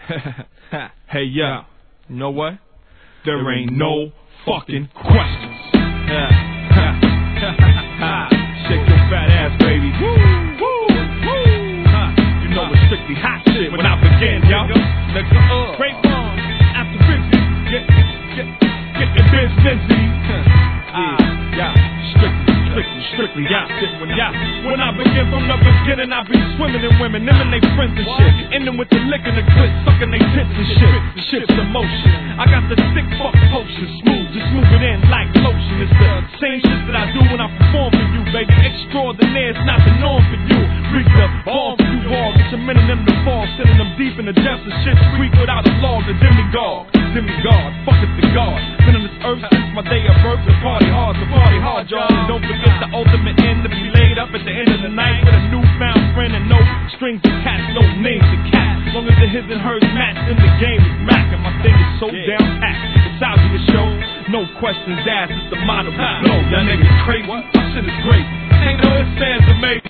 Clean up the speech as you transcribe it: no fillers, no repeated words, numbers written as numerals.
Hey, yo, you know what? There ain't no fucking questions. Shake your fat ass, baby. Woo, woo, woo. You know it's strictly hot shit when I begin, y'all. Great bomb, after busy. Get your biz busy. Strictly hot shit when I begin from the beginning, I be swimming in women, them and they friends and shit. Ending with the lick and the clit, sucking they tits and shit. Shit's in motion. I got the sick fuck potion, smooth, just move it in like lotion. It's the same shit that I do when I perform for you, baby. Extraordinaire, it's not the norm for you. Reach the bomb for you all, get your men in them to fall, sending them deep in the depths of shit. Squeak without a log, the demigod, fuck it the God. Been on this earth since my day of birth, to party hard, y'all. And don't forget the ultimate end to be laid up at the end of the night with a newfound friend and no strings attached, no names to catch. Long as the his and hers match, then the game is Mac, and my thing is so down packed. It's out to the show, no questions asked, it's the motto. No, y'all niggas crazy, my shit is great.